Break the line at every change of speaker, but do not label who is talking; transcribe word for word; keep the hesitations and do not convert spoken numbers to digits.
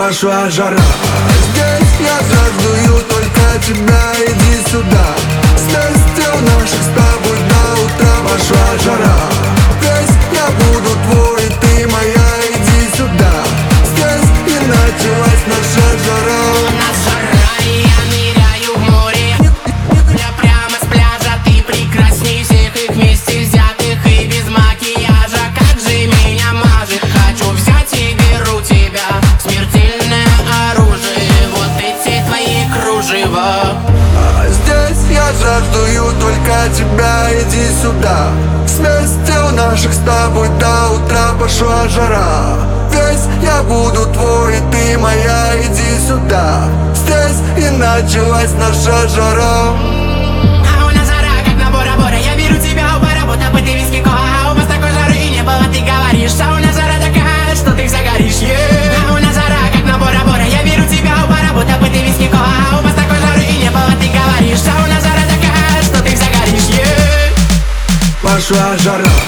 пошла жара. Здесь я жаждую только тебя, иди сюда. Вместе у наших с тобой до утра пошла жара. Здесь я буду твой, и ты моя, иди сюда. Здесь и началась наша жара.
У нас жара, и я ныряю в море. Я прямо с пляжа, ты прекрасней всех их вместе взятых. И без макияжа, как же меня мажет. Хочу взять и беру тебя, смертельное оружие. Вот эти твои кружева.
А здесь я жаждую только тебя, иди сюда. Вместе у наших с тобой до утра пошла жара. Весь я буду твой, и ты моя, иди сюда. Здесь и началась наша жара.
А у нас жара, как на Бора-Бора. Я беру тебя у пара, будто бы ты виски кола. А у вас такой жары не было, ты говоришь. А у нас жара такая, что ты загоришь, yeah. А у нас жара, как на Бора-Бора. Я беру тебя у пара, будто бы ты виски кола. А у вас такой жары не было, ты говоришь. А у нас жара такая, что ты загоришь, yeah.
Пошла жара.